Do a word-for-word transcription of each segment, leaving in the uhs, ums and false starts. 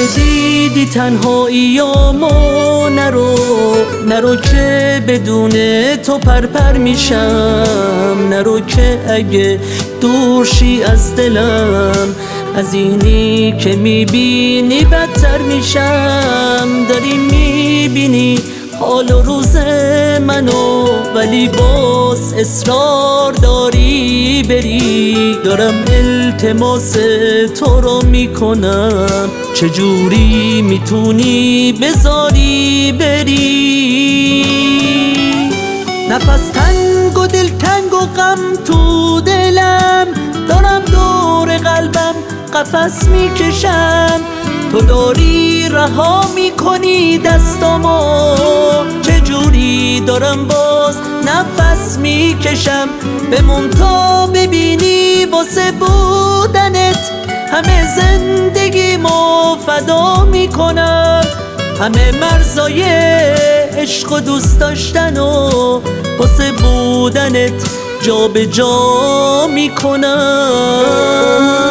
دیدی تنهاییامو نرو نرو که بدون تو پرپر میشم، نرو که اگه دورشی از دلم از اینی که میبینی بدتر میشم. داری میبینی حال و روز منو ولی باز اصرار داری بری. دارم التماس تو رو میکنم چجوری میتونی بذاری بری. نفس تنگ و دل تنگ و غم تو دلم، دارم دور قلبم قفس میکشم. تو داری رها میکنی دستامو چجوری دارم باز نفس میکشم. بمون تا ببینی واسه بودنت همه زندگیمو فدا میکنم. همه مرزای عشق و دوست داشتن و واسه بودنت جا به جا میکنم.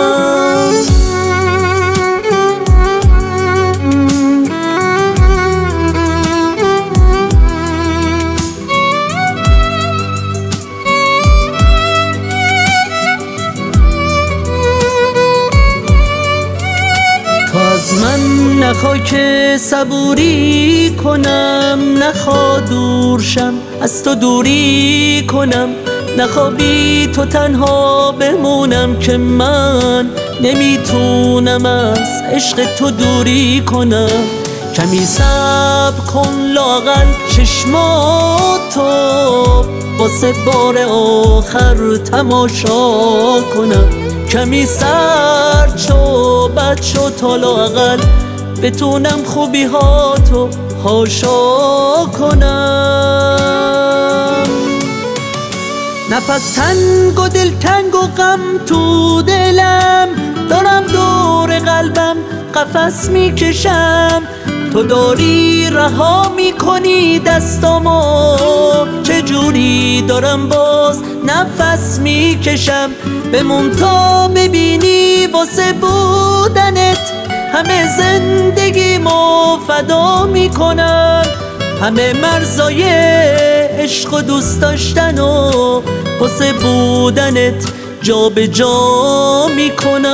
از من نخوا که صبوری کنم، نخوا دورشم از تو دوری کنم. نخوا بی تو تنها بمونم که من نمیتونم از عشق تو دوری کنم. کمی صبر کن لااقل چشماتو واسه بار آخر تماشا کنم. کمی سرد شو بد شو تا لااقل بتونم خوبی ها تو حاشا کنم. نفس تنگ و دل تنگ و غم تو دلم، دارم دور قلبم قفس میکشم. تو داری رها میکنی دستامو چجوری دارم باز نفس میکشم. بمون تا ببینی واسه بودنت همه زندگیمو فدا میکنم. همه مرزای عشق و دوست داشتن و واسه بودنت جا به جا میکنم.